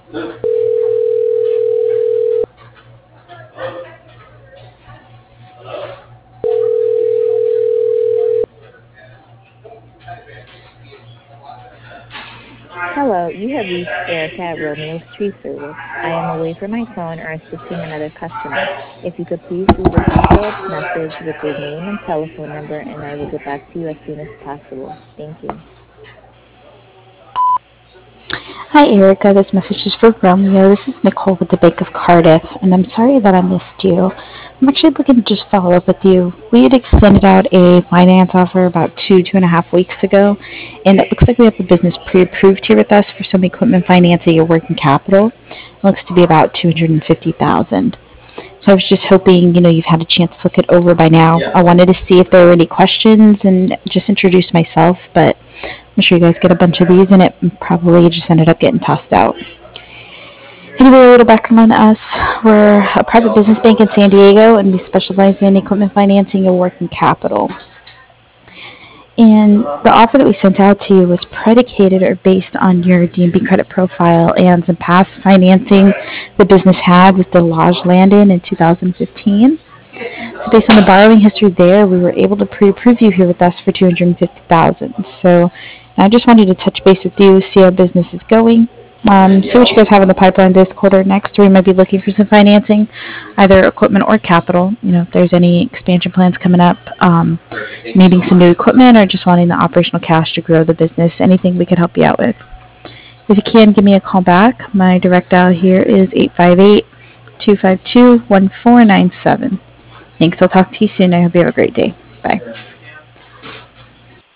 Hello, you have reached Erica at Romeo's Tree Service. I am away from my phone or assisting another customer. If you could please leave a detailed message with your name and telephone number, and I will get back to you as soon as possible. Thank you. Hi, Erica. This message is for Romeo. This is Nicole with the Bank of Cardiff, and I'm sorry that I missed you. I'm actually looking to just follow up with you. We had extended out a finance offer about 2.5 weeks ago, and it looks like we have the business pre-approved here with us for some equipment financing or working capital. It looks to be about 250,000. So I was just hoping, you've had a chance to look it over by now. I wanted to see if there were any questions and just introduce myself, but I'm sure you guys get a bunch of these, and it probably just ended up getting tossed out. Anyway, a little background on us. We're a private business bank in San Diego, and we specialize in equipment financing and working capital. And the offer that we sent out to you was predicated or based on your DNB credit profile and some past financing the business had with the Lodge Landon in 2015. So based on the borrowing history there, we were able to pre-approve you here with us for 250,000. So I just wanted to touch base with you, see how business is going, see what you guys have in the pipeline this quarter, next, or you might be looking for some financing, either equipment or capital. If there's any expansion plans coming up, needing some new equipment, or just wanting the operational cash to grow the business, anything we could help you out with. If you can, give me a call back. My direct dial here is 858-252-1497. Thanks. I'll talk to you soon. I hope you have a great day. Bye.